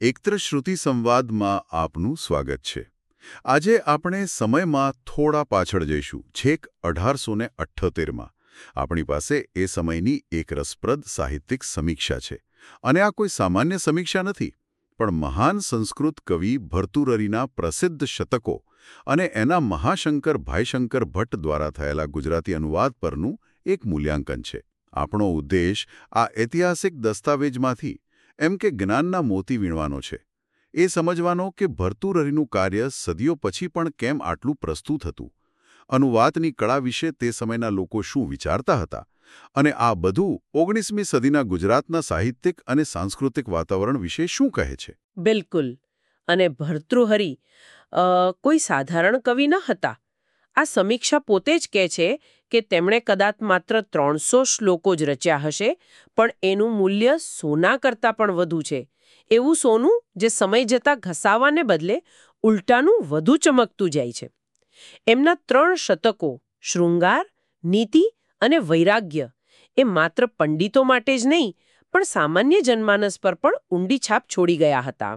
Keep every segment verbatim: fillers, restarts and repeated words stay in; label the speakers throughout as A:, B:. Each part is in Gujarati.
A: એકત્ર શ્રુતિ સંવાદમાં આપનું સ્વાગત છે. આજે આપણે સમયમાં થોડા પાછળ જઈશું, છેક અઢારસો ને અઠ્ઠોતેરમાં. આપણી પાસે એ સમયની એક રસપ્રદ સાહિત્યિક સમીક્ષા છે. અને આ કોઈ સામાન્ય સમીક્ષા નથી, પણ મહાન સંસ્કૃત કવિ ભર્તુહરિના પ્રસિદ્ધ શતકો અને એના મહાશંકર ભાઈશંકર ભટ્ટ દ્વારા થયેલા ગુજરાતી અનુવાદ પરનું એક મૂલ્યાંકન છે. આપણો ઉદ્દેશ આ ઐતિહાસિક દસ્તાવેજમાંથી એમ કે જ્ઞાનના મોતી વીણવાનો છે. એ સમજવાનો કે ભર્તુહરિનું કાર્ય સદીઓ પછી પણ કેમ આટલું પ્રસ્તુત હતું, અનુવાદની કળા વિશે તે સમયના લોકો શું વિચારતા હતા, અને આ બધું ઓગણીસમી સદીના ગુજરાતના સાહિત્યિક અને સાંસ્કૃતિક વાતાવરણ વિશે શું કહે છે.
B: બિલકુલ. અને ભર્તૃહરિ કોઈ સાધારણ કવિ ન હતા. આ સમીક્ષા પોતે જ કહે છે કે તેમણે કદાચ માત્ર ત્રણસો શ્લોકો જ રચ્યા હશે, પણ એનું મૂલ્ય સોના કરતાં પણ વધુ છે. એવું સોનું જે સમય જતાં ઘસાવાને બદલે ઉલટાનું વધુ ચમકતું જાય છે. એમના ત્રણ શતકો શૃંગાર, નીતિ અને વૈરાગ્ય એ માત્ર પંડિતો માટે જ નહીં, પણ સામાન્ય જનમાનસ પર પણ ઊંડી છાપ છોડી ગયા હતા.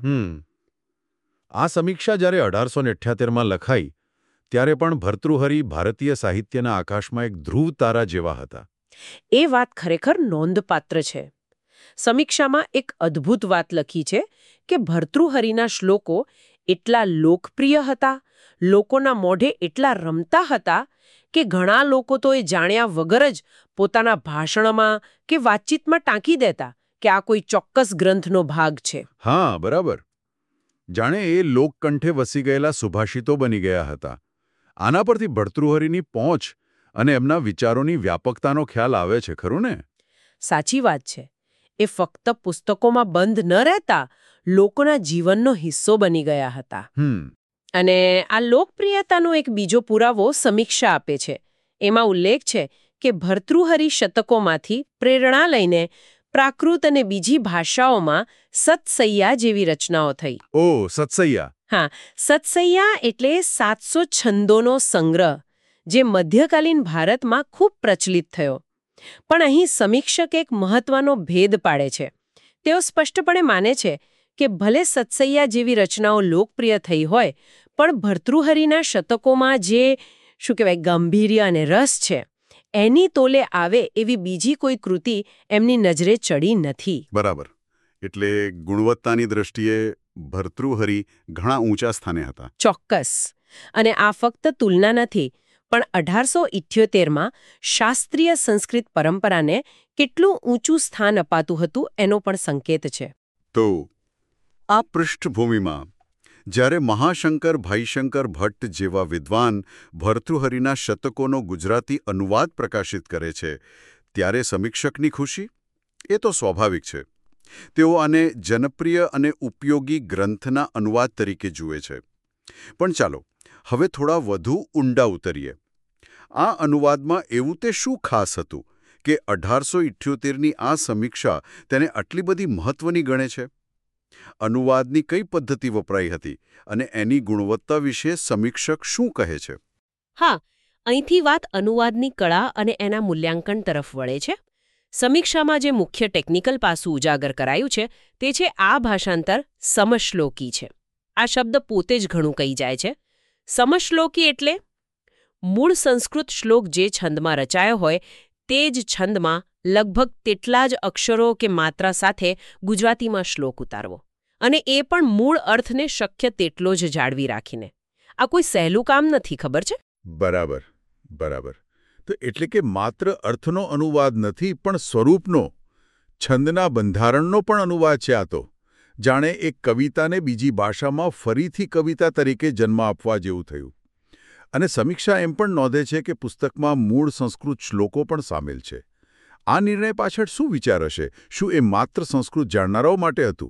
C: આ સમીક્ષા જ્યારે અઢારસો ને અઠ્યાતેરમાં લખાઈ ત્યારે પણ ભર્તૃહરિ ભારતીય સાહિત્યના આકાશમાં એક ધ્રુવ તારા જેવા હતા.
B: એ વાત ખરેખર નોંધપાત્ર છે. સમીક્ષામાં એક અદ્ભુત વાત લખી છે કે ભર્તૃહરિના શ્લોકો એટલા લોકપ્રિય હતા, લોકોના મોઢે એટલા રમતા હતા કે ઘણા લોકો તો એ જાણ્યા વગર જ પોતાના ભાષણમાં કે વાતચીતમાં ટાંકી દેતા કે આ કોઈ ચોક્કસ ગ્રંથનો ભાગ છે.
C: હા, બરાબર. જાણે એ લોકકંઠે વસી ગયેલા સુભાષિતો બની ગયા હતા. આના પરથી ભર્તૃહરિની પહોંચ અને એમના વિચારોની વ્યાપકતાનો ખ્યાલ આવે છે, ખરું ને?
B: સાચી વાત છે. એ ફક્ત પુસ્તકોમાં બંધ ન રહેતા લોકોના જીવનનો હિસ્સો બની ગયા હતા. અને આ લોકપ્રિયતાનો એક બીજો પુરાવો સમીક્ષા આપે છે. એમાં ઉલ્લેખ છે કે ભર્તૃહરિ શતકોમાંથી પ્રેરણા લઈને પ્રાકૃત અને બીજી ભાષાઓમાં સત્સૈયા જેવી રચનાઓ થઈ.
C: ઓ, સત્સૈયા.
B: હા, સત્સૈયા એટલે સાતસો છંદોનો સંગ્રહ, જે મધ્યકાલીન ભારતમાં ખૂબ પ્રચલિત થયો. પણ અહીં સમીક્ષક એક મહત્વનો ભેદ પાડે છે. તેઓ સ્પષ્ટપણે માને છે કે ભલે સત્સૈયા જેવી રચનાઓ લોકપ્રિય થઈ હોય, પણ ભર્તૃહરિના શતકોમાં જે શું કહેવાય ગાંભીર્ય અને રસ છે, એની તોલે આવે એવી બીજી કોઈ કૃતિ એમની નજરે ચડી નથી.
A: બરાબર. એટલે ગુણવત્તાની દ્રષ્ટિએ ભર્તૃહરિ ઘણા ઊંચા સ્થાને હતા.
B: ચોક્કસ. અને આ ફક્ત તુલના નથી, પણ અઢારસો ઇઠ્યોતેરમાં શાસ્ત્રીય સંસ્કૃત પરંપરાને કેટલું ઊંચું સ્થાન અપાતું હતું એનો પણ સંકેત છે.
A: તો આ પૃષ્ઠભૂમિમાં જ્યારે મહાશંકર ભાઈશંકર ભટ્ટ જેવા વિદ્વાન ભર્તૃહરિના શતકોનો ગુજરાતી અનુવાદ પ્રકાશિત કરે છે, ત્યારે સમીક્ષકની ખુશી એ તો સ્વાભાવિક છે. તેઓ આને જનપ્રિય અને ઉપયોગી ગ્રંથના અનુવાદ તરીકે જુએ છે. પણ ચાલો હવે થોડા વધુ ઊંડા ઉતરીએ. આ અનુવાદમાં એવું તે શું ખાસ હતું કે અઢારસો ઇઠ્યોતેરની આ સમીક્ષા તેને આટલી બધી મહત્વની ગણે છે? અનુવાદની કઈ પદ્ધતિ વપરાઈ હતી અને એની ગુણવત્તા વિશે સમીક્ષક શું કહે છે?
B: હા, અહીંથી વાત અનુવાદની કળા અને એના મૂલ્યાંકન તરફ વળે છે. સમીક્ષામાં જે મુખ્ય ટેકનિકલ પાસું ઉજાગર કરાયું છે તે છે આ ભાષાંતર સમશ્લોકી છે. આ શબ્દ પોતે જ ઘણું કહી જાય છે. સમશ્લોકી એટલે મૂળ સંસ્કૃત શ્લોક જે છંદમાં રચાયો હોય તે જ છંદમાં લગભગ તેટલા જ અક્ષરો કે માત્રા સાથે ગુજરાતીમાં શ્લોક ઉતારવો, અને એ પણ મૂળ અર્થને શક્ય તેટલો જ જાળવી રાખીને. આ કોઈ સહેલું કામ નથી, ખબર છે?
C: બરાબર, બરાબર. તો એટલે કે માત્ર અર્થનો અનુવાદ નથી, પણ સ્વરૂપનો, છંદના બંધારણનો પણ અનુવાદ છે આ તો. જાણે એક કવિતાને બીજી ભાષામાં ફરીથી કવિતા તરીકે જન્મ આપવા જેવું થયું. અને સમીક્ષા એમ પણ નોંધે છે કે પુસ્તકમાં મૂળ સંસ્કૃત શ્લોકો પણ સામેલ છે. આ નિર્ણય પાછળ શું વિચાર હશે? શું એ માત્ર સંસ્કૃત જાણનારાઓ માટે હતું?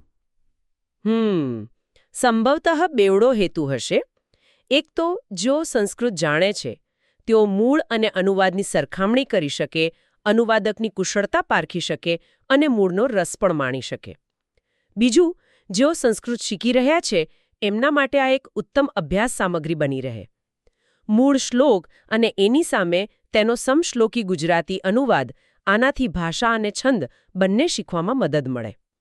B: હમ સંભવતઃ બેવડો હેતુ હશે. એક તો જો સંસ્કૃત જાણે છે તેઓ મૂળ અને અનુવાદની સરખામણી કરી શકે, અનુવાદકની કુશળતા પારખી શકે અને મૂળનો રસ પણ માણી શકે. બીજું, જેઓ સંસ્કૃત શીખી રહ્યા છે એમના માટે આ એક ઉત્તમ અભ્યાસ સામગ્રી બની રહે. મૂળ શ્લોક અને એની સામે તેનો સમશ્લોકી ગુજરાતી અનુવાદ, આનાથી ભાષા અને છંદ બંને શીખવામાં મદદ મળે.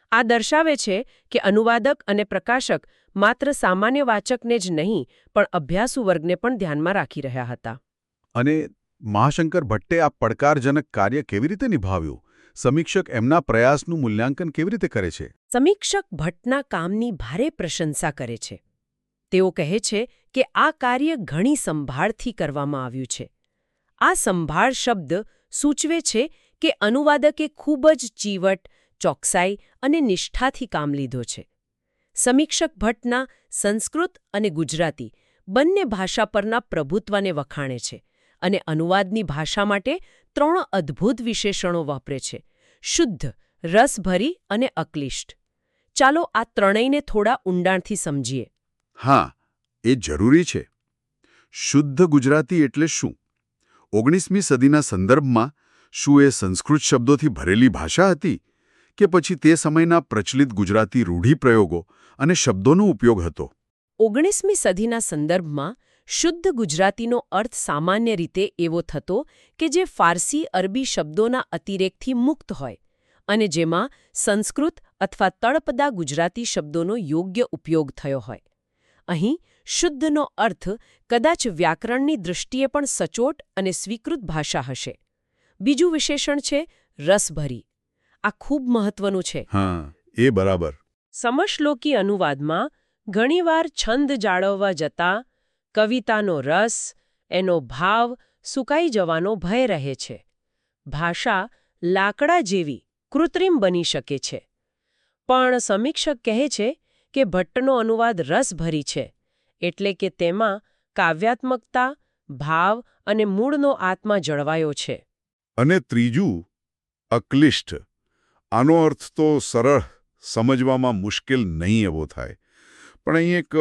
B: આ દર્શાવે છે કે અનુવાદક અને પ્રકાશક માત્ર સામાન્ય વાચકને જ નહીં પણ અભ્યાસુ વર્ગને પણ ધ્યાનમાં રાખી રહ્યા હતા.
C: અને મહાશંકર ભટ્ટે આ પડકારજનક કાર્ય કેવી રીતે નિભાવ્યું? સમીક્ષક એમના પ્રયાસનું મૂલ્યાંકન કેવી રીતે કરે છે?
B: સમીક્ષક ભટ્ટના કામની ભારે પ્રશંસા કરે છે. તેઓ કહે છે કે આ કાર્ય ઘણી સંભાળથી કરવામાં આવ્યું છે. આ સંભાળ શબ્દ સૂચવે છે કે અનુવાદકે ખૂબ જ ચીવટ, ચોકસાઈ અને નિષ્ઠાથી કામ લીધો છે. સમીક્ષક ભટ્ટના સંસ્કૃત અને ગુજરાતી બંને ભાષા પરના પ્રભુત્વને વખાણે છે અને અનુવાદની ભાષા માટે ત્રણ અદ્ભુત વિશેષણો વાપરે છે: શુદ્ધ, રસભરી અને અક્લિષ્ટ. ચાલો આ ત્રણેયને થોડા ઊંડાણથી સમજીએ.
C: હા, એ જરૂરી છે. શુદ્ધ ગુજરાતી એટલે શું? ઓગણીસમી સદીના સંદર્ભમાં શું એ સંસ્કૃત શબ્દોથી ભરેલી ભાષા હતી કે પછી તે સમયના પ્રચલિત ગુજરાતી રૂઢિપ્રયોગો અને શબ્દોનો ઉપયોગ હતો?
B: ઓગણીસમી સદીના સંદર્ભમાં શુદ્ધ ગુજરાતીનો અર્થ સામાન્ય રીતે એવો થતો કે જે ફારસી અરબી શબ્દોના અતિરેકથી મુક્ત હોય અને જેમાં સંસ્કૃત અથવા તળપદા ગુજરાતી શબ્દોનો યોગ્ય ઉપયોગ થયો હોય. અહીં શુદ્ધનો અર્થ કદાચ વ્યાકરણની દૃષ્ટિએ પણ સચોટ અને સ્વીકૃત ભાષા હશે. બીજું વિશેષણ છે રસભરી. આ ખૂબ મહત્વનું છે.
C: હા, એ બરાબર.
B: સમશ્લોકી અનુવાદમાં ઘણીવાર છંદ જાળવવા જતાં કવિતાનો રસ, એનો ભાવ સુકાઈ જવાનો ભય રહે છે. ભાષા લાકડા જેવી કૃત્રિમ બની શકે છે. પણ સમીક્ષક કહે છે કે ભટ્ટનો અનુવાદ રસભરી છે, એટલે કે તેમાં કાવ્યાત્મકતા, ભાવ અને મૂળનો આત્મા જળવાયો છે.
C: અને ત્રીજું, અક્લિષ્ટ. આનો અર્થ તો સરળ, સમજવામાં મુશ્કેલ નહીં એવો થાય, પણ અહીં એક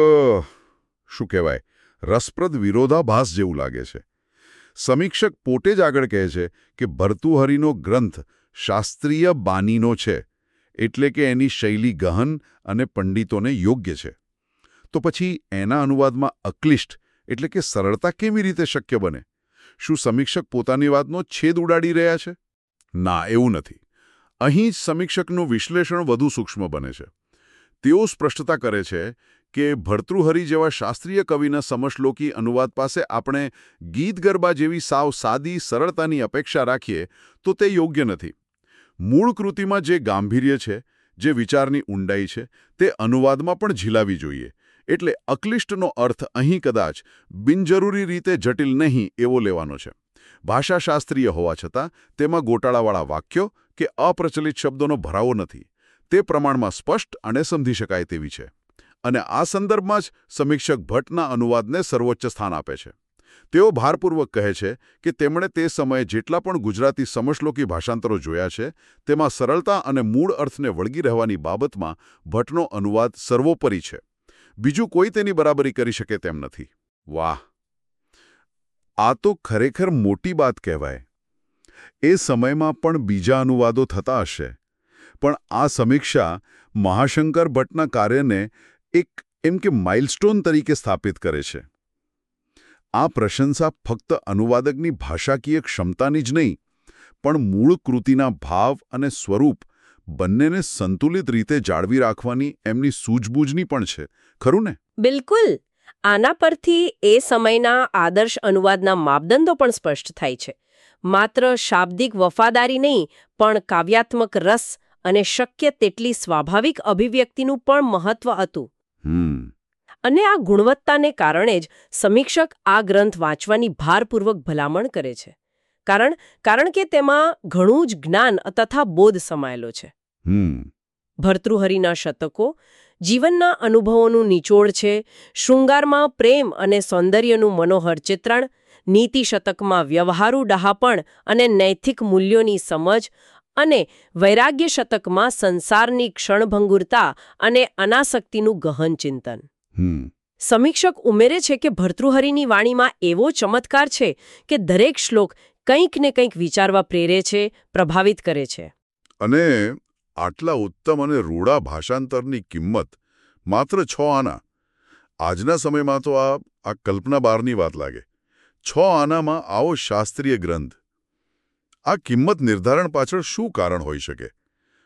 C: શું કહેવાય રસપ્રદ વિરોધાભાસ જેવું લાગે છે. સમીક્ષક પોતે જ આગળ કહે છે કે ભર્તૃહરિનો ગ્રંથ શાસ્ત્રીય બાનીનો છે, એટલે કે એની શૈલી ગહન અને પંડિતોને યોગ્ય છે. તો પછી એના અનુવાદમાં અક્લિષ્ટ એટલે કે સરળતા કેવી રીતે શક્ય બને? શું સમીક્ષક પોતાની વાતનો છેદ ઉડાડી રહ્યા છે? ના, એવું નથી. અહીં જ સમીક્ષકનું વિશ્લેષણ વધુ સૂક્ષ્મ બને છે. તેઓ સ્પષ્ટતા કરે છે કે ભર્તૃહરિ જેવા શાસ્ત્રીય કવિના સમશ્લોકી અનુવાદ પાસે આપણે ગીત ગરબા જેવી સાવ સાદી સરળતાની અપેક્ષા રાખીએ તો તે યોગ્ય નથી. મૂળ કૃતિમાં જે ગાંભીર્ય છે, જે વિચારની ઊંડાઈ છે, તે અનુવાદમાં પણ ઝીલાવી જોઈએ. એટલે અક્લિષ્ટનો અર્થ અહીં કદાચ બિનજરૂરી રીતે જટિલ નહીં એવો લેવાનો છે. ભાષાશાસ્ત્રીય હોવા છતાં તેમાં ગોટાળાવાળા વાક્યો કે અપ્રચલિત શબ્દોનો ભરાવો નથી. તે પ્રમાણમાં સ્પષ્ટ અને સમજી શકાય તેવી છે. અને આ સંદર્ભમાં જ સમીક્ષક ભટ્ટના અનુવાદને સર્વોચ્ચ સ્થાન આપે છે. તેઓ ભારપૂર્વક કહે છે કે તેમણે તે સમયે જેટલા પણ ગુજરાતી સમશ્લોકી ભાષાંતરો જોયા છે તેમાં સરળતા અને મૂળ અર્થને વળગી રહેવાની બાબતમાં ભટ્ટનો અનુવાદ સર્વોપરી છે. બીજું કોઈ તેની બરાબરી કરી શકે તેમ નથી. વાહ! આ તો ખરેખર મોટી વાત કહેવાય. એ સમયમાં પણ બીજા અનુવાદો થતા હશે, પણ આ સમીક્ષા મહાશંકર ભટ્ટના કાર્યને એક એમ કે માઇલસ્ટોન તરીકે સ્થાપિત કરે છે. આ પ્રશંસા ફક્ત અનુવાદકની ભાષાકીય ક્ષમતાની જ નહીં, પણ મૂળ કૃતિના ભાવ અને સ્વરૂપ બંનેને સંતુલિત રીતે જાળવી રાખવાની એમની સૂઝબૂઝની પણ છે. ખરું ને?
B: બિલકુલ. આના પરથી એ સમયના આદર્શ અનુવાદના માપદંડો પણ સ્પષ્ટ થાય છે. માત્ર શાબ્દિક વફાદારી નહીં, પણ કાવ્યાત્મક રસ અને શક્ય તેટલી સ્વાભાવિક અભિવ્યક્તિનું પણ મહત્વ હતું.
C: હમ
B: અને આ ગુણવત્તાને કારણે જ સમીક્ષક આ ગ્રંથ વાંચવાની ભારપૂર્વક ભલામણ કરે છે. કારણ કારણ કે તેમાં ઘણું જ જ્ઞાન તથા બોધ સમાયેલો છે.
C: હમ
B: ભર્તૃહરિના શતકો જીવનના અનુભવોનું નિચોડ છે. શૃંગારમાં પ્રેમ અને સૌંદર્યનું મનોહર ચિત્રણ, નીતિ શતકમાં વ્યવહારુ ડહાપણ અને નૈતિક મૂલ્યોની સમજ, અને વૈરાગ્ય શતકમાં સંસારની ક્ષણભંગુરતા અને અનાસક્તિનું ગહન ચિંતન.
C: હમ
B: સમીક્ષક ઉમેરે છે કે ભર્તૃહરિની વાણીમાં એવો ચમત્કાર છે કે દરેક શ્લોક કંઈક ને કંઈક વિચારવા પ્રેરે છે, પ્રભાવિત કરે છે.
C: અને આટલા ઉત્તમ અને રૂડા ભાષાંતરની કિંમત માત્ર છ આના. આજના સમયમાં તો આ આ કલ્પના બહારની વાત લાગે. છ આનામાં આવો શાસ્ત્રીય ગ્રંથ. આ કિંમત નિર્ધારણ પાછળ શું કારણ હોઈ શકે?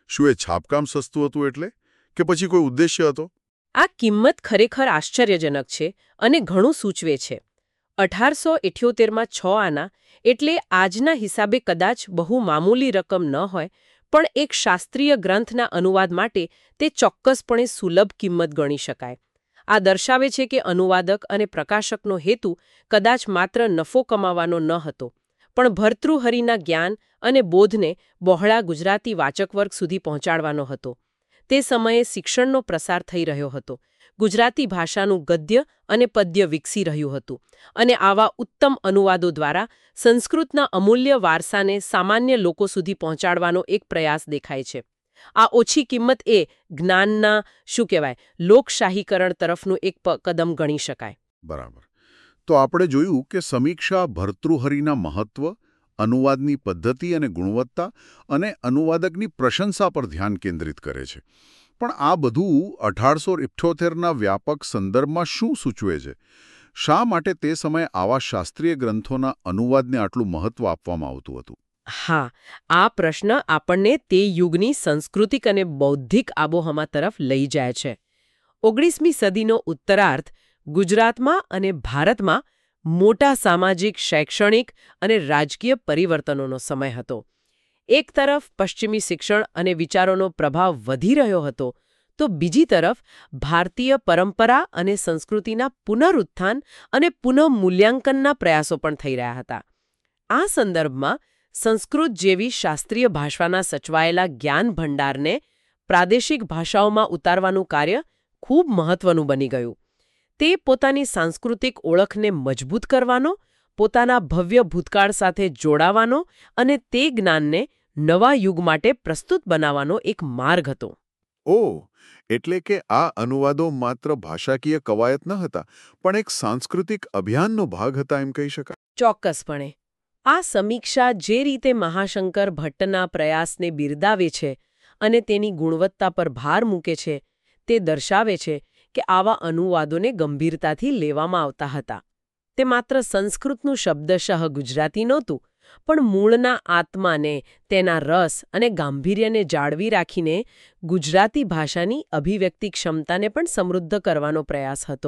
C: શું એ છાપકામ સસ્તું હતું એટલે કે પછી કોઈ ઉદ્દેશ્ય હતો?
B: આ કિંમત ખરેખર આશ્ચર્યજનક છે અને ઘણું સૂચવે છે. અઢારસો ઇઠ્યોતેરમાં છ આના એટલે આજના હિસાબે કદાચ બહુ મામૂલી રકમ ન હોય, પણ એક શાસ્ત્રીય ગ્રંથના અનુવાદ માટે તે ચોક્કસપણે સુલભ કિંમત ગણી શકાય. આ દર્શાવે છે કે અનુવાદક અને પ્રકાશકનો હેતુ કદાચ માત્ર નફો કમાવાનો ન હતો, પણ ભર્તૃહરિના જ્ઞાન અને બોધને બહોળા ગુજરાતી વાચકવર્ગ સુધી પહોંચાડવાનો હતો. તે સમયે શિક્ષણનો પ્રસાર થઈ રહ્યો હતો. ગુજરાતી ભાષાનું ગદ્ય અને પદ્ય વિકસી રહ્યું હતું અને આવા ઉત્તમ અનુવાદો દ્વારા સંસ્કૃતના અમૂલ્ય વારસાને સામાન્ય લોકો સુધી પહોંચાડવાનો એક પ્રયાસ દેખાય છે. આ ઓછી કિંમત એ જ્ઞાનના શું કહેવાય લોકશાહીકરણ તરફનું એક કદમ ગણી શકાય.
C: બરાબર. તો આપણે જોયું કે સમીક્ષા ભર્તૃહરિના મહત્વ, અનુવાદની પદ્ધતિ અને ગુણવત્તા અને અનુવાદકની પ્રશંસા પર ધ્યાન કેન્દ્રિત કરે છે. પણ આ બધું અઢારસો ઇઠ્યોતેરના વ્યાપક સંદર્ભમાં શું સૂચવે છે? શા માટે તે સમયે આવા શાસ્ત્રીય ગ્રંથોના અનુવાદને આટલું મહત્વ આપવામાં આવતું હતું?
B: હા, આ પ્રશ્ન આપણને તે યુગની સાંસ્કૃતિક અને બૌદ્ધિક આબોહવા તરફ લઈ જાય છે. ઓગણીસમી સદીનો ઉત્તરાર્ધ ગુજરાતમાં અને ભારતમાં મોટા સામાજિક, શૈક્ષણિક અને રાજકીય પરિવર્તનોનો સમય હતો. એક તરફ પશ્ચિમી શિક્ષણ અને વિચારોનો પ્રભાવ વધી રહ્યો હતો, તો બીજી તરફ ભારતીય પરંપરા અને સંસ્કૃતિના પુનરુત્થાન અને પુનઃમૂલ્યાંકનના પ્રયાસો પણ થઈ રહ્યા હતા. આ સંદર્ભમાં સંસ્કૃત જેવી શાસ્ત્રીય ભાષાના સચવાયેલા જ્ઞાન ભંડારને પ્રાદેશિક ભાષાઓમાં ઉતારવાનું કાર્ય ખૂબ મહત્વનું બની ગયું. તે પોતાની સાંસ્કૃતિક ઓળખને મજબૂત કરવાનો, પોતાના ભવ્ય ભૂતકાળ સાથે જોડાવાનો અને તે જ્ઞાનને નવા યુગ માટે પ્રસ્તુત બનાવવાનો એક માર્ગ હતો.
C: ઓહ, એટલે કે આ અનુવાદો માત્ર ભાષાકીય કવાયત ન હતા, પણ એક સાંસ્કૃતિક અભિયાનનો ભાગ હતા એમ કહી શકાય.
B: ચોક્કસપણે. આ સમીક્ષા જે રીતે મહાશંકર ભટ્ટના પ્રયાસને બિરદાવે છે અને તેની ગુણવત્તા પર ભાર મૂકે છે, તે દર્શાવે છે કે આવા અનુવાદોને ગંભીરતાથી લેવામાં આવતા હતા. તે માત્ર સંસ્કૃતનું શબ્દશઃ ગુજરાતી નહોતું, પણ મૂળના આત્માને, તેના રસ અને ગાંભીર્યને જાળવી રાખીને ગુજરાતી ભાષાની અભિવ્યક્તિ ક્ષમતાને પણ સમૃદ્ધ કરવાનો પ્રયાસ હતો.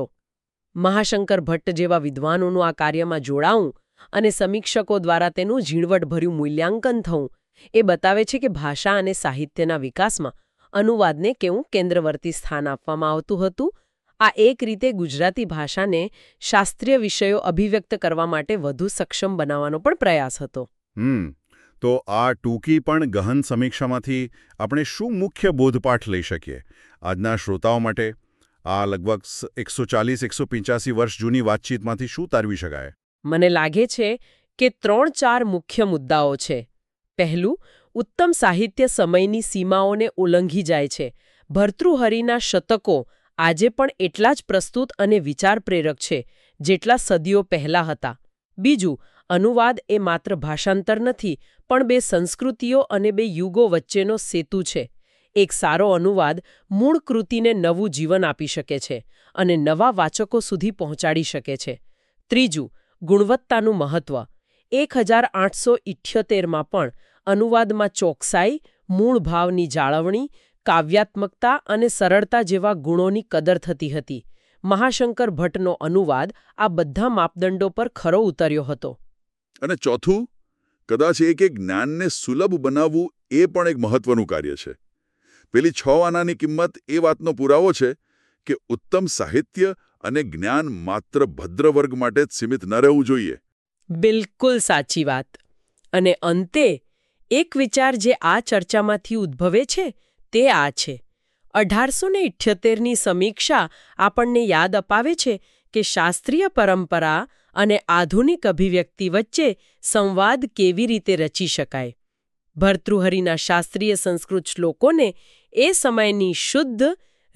B: મહાશંકર ભટ્ટ જેવા વિદ્વાનોનું આ કાર્યમાં જોડાવું અને સમીક્ષકો દ્વારા તેનું ઝીણવટભર્યું મૂલ્યાંકન થવું એ બતાવે છે કે ભાષા અને સાહિત્યના વિકાસમાં અનુવાદને કેવું કેન્દ્રવર્તી સ્થાન આપવામાં આવતું હતું. આ એક રીતે ગુજરાતી ભાષાને શાસ્ત્રીય વિષયો અભિવ્યક્ત કરવા માટે વધુ સક્ષમ બનાવવાનો પણ પ્રયાસ હતો.
C: હમ તો આ ટૂંકી પણ ગહન સમીક્ષામાંથી આપણે શું મુખ્ય બોધપાઠ લઈ શકીએ આજના શ્રોતાઓ માટે? આ લગભગ એકસો ચાલીસ એકસો પંચ્યાસી વર્ષ જૂની વાતચીતમાંથી શું તારવી શકાય?
B: મને લાગે છે કે ત્રણ ચાર મુખ્ય મુદ્દાઓ છે. પહેલું, ઉત્તમ સાહિત્ય સમયની સીમાઓને ઉલ્લંઘી જાય છે. ભર્તૃહરિના શતકો આજે પણ એટલા જ પ્રસ્તુત અને વિચાર પ્રેરક છે જેટલા સદીઓ પહેલા હતા. બીજું, અનુવાદ એ માત્ર ભાષાંતર નથી, પણ બે સંસ્કૃતિઓ અને બે યુગો વચ્ચેનો સેતુ છે. એક સારો અનુવાદ મૂળ કૃતિને નવું જીવન આપી શકે છે અને નવા વાચકો સુધી પહોંચાડી શકે છે. ત્રીજું, ગુણવત્તાનું મહત્વ. એક હજાર આઠસો ઇઠ્યોતેરમાં પણ અનુવાદમાં ચોકસાઈ, મૂળ ભાવની જાળવણી, કાવ્યાત્મકતા અને સરળતા જેવા ગુણોની કદર થતી હતી. મહાશંકર ભટ્ટનો અનુવાદ આ બધા માપદંડો પર ખરો ઉતર્યો હતો.
C: અને ચોથું, કદાચ એક એક જ્ઞાનને સુલભ બનાવવું એ પણ એક મહત્વનું કાર્ય છે. પેલી છ આનાની કિંમત એ વાતનો પુરાવો છે કે ઉત્તમ સાહિત્ય અને જ્ઞાન માત્ર ભદ્ર વર્ગ માટે જ સીમિત ન રહેવું જોઈએ.
B: બિલકુલ સાચી વાત. અને અંતે એક વિચાર જે આ ચર્ચામાંથી ઉદ્ભવે છે તે આ છે. અઢારસો ને ઇઠ્યોતેરની સમીક્ષા આપણને યાદ અપાવે છે કે શાસ્ત્રીય પરંપરા અને આધુનિક અભિવ્યક્તિ વચ્ચે સંવાદ કેવી રીતે રચી શકાય. ભર્તૃહરિના શાસ્ત્રીય સંસ્કૃત શ્લોકોને એ સમયની શુદ્ધ,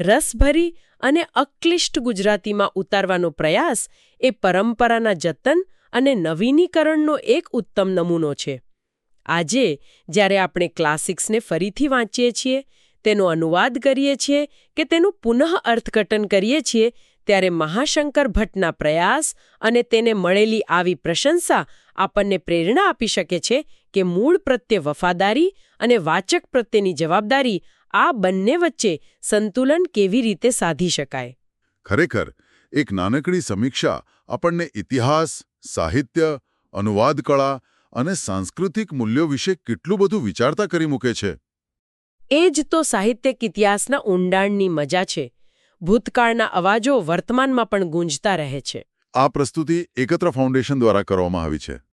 B: રસભરી અને અક્લિષ્ટ ગુજરાતીમાં ઉતારવાનો પ્રયાસ એ પરંપરાના જતન અને નવીનીકરણનો એક ઉત્તમ નમૂનો છે. આજે જ્યારે આપણે ક્લાસિક્સને ફરીથી વાંચીએ છીએ, તેનો અનુવાદ કરીએ છીએ કે તેનું પુનઃ અર્થઘટન કરીએ છીએ, ત્યારે મહાશંકર ભટ્ટના પ્રયાસ અને તેને મળેલી આવી પ્રશંસા આપણને પ્રેરણા આપી શકે છે કે મૂળ પ્રત્યે વફાદારી અને વાચક પ્રત્યેની જવાબદારી આ બંને વચ્ચે સંતુલન કેવી રીતે સાધી શકાય.
A: ખરેખર એક નાનકડી સમીક્ષા આપણને ઇતિહાસ, સાહિત્ય, અનુવાદ કળા અને સાંસ્કૃતિક મૂલ્યો વિશે કેટલું બધું વિચારતા કરી મૂકે છે.
B: એ જ તો સાહિત્યિક ઇતિહાસના ઊંડાણની મજા છે. ભૂતકાળના અવાજો વર્તમાનમાં પણ ગુંજતા રહે છે.
A: આ પ્રસ્તુતિ એકત્ર ફાઉન્ડેશન દ્વારા કરવામાં આવી છે.